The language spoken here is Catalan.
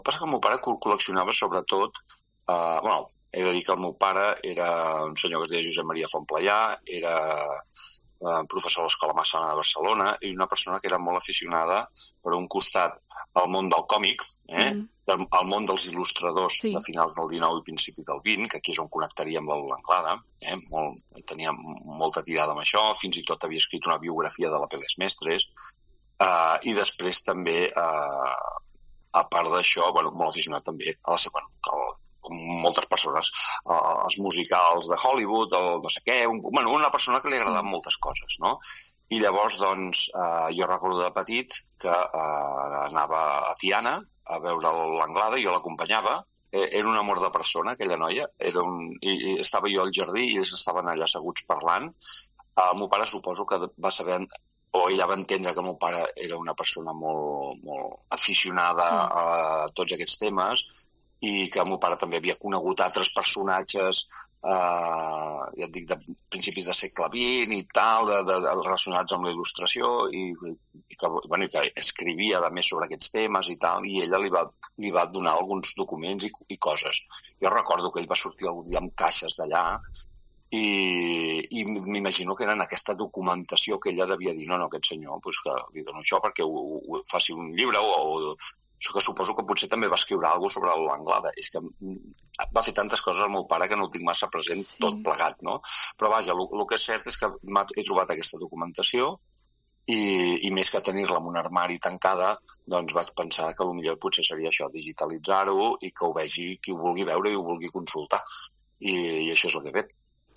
El que passa que el meu pare col·leccionava sobretot... he de dir que el meu pare era un senyor que es deia Josep Maria Fontplayà, era professor a l'Escola Massana de Barcelona i una persona que era molt aficionada, per un costat, al món del còmic, al món dels il·lustradors de finals del XIX i principi del XX, que aquí és on connectaria amb l'Anglada, tenia molta tirada amb això, fins i tot havia escrit una biografia de l'Apel·les Mestres, i després també, a part d'això, molt aficionat també a la seva... com moltes persones, els musicals de Hollywood, el no sé què, una persona que li agradaven moltes coses, no? I llavors, doncs, jo recordo de petit que anava a Tiana a veure l'Anglada, jo l'acompanyava, era un amor de persona, aquella noia, i estava jo al jardí i ells estaven allà asseguts parlant. El meu pare suposo que va saber, o ella va entendre que el meu pare era una persona molt aficionada a tots aquests temes, i que el meu pare també havia conegut altres personatges, ja et dic, de principis del segle XX i tal, relacionats amb la il·lustració, i que escrivia, a més, sobre aquests temes i tal, i ella li va donar alguns documents i coses. Jo recordo que ell va sortir algun dia amb caixes d'allà, i m'imagino que era en aquesta documentació que ella devia dir, no, aquest senyor, que li dono això perquè ho faci un llibre, o això que suposo que potser també va escriure alguna cosa sobre l'Anglada. És que va fer tantes coses al meu pare que no ho tinc massa present tot plegat, no? Però vaja, el que és cert és que he trobat aquesta documentació i més que tenir-la en un armari tancada, doncs vaig pensar que potser potser seria això, digitalitzar-ho i que ho vegi qui ho vulgui veure i ho vulgui consultar. I això és el que he fet.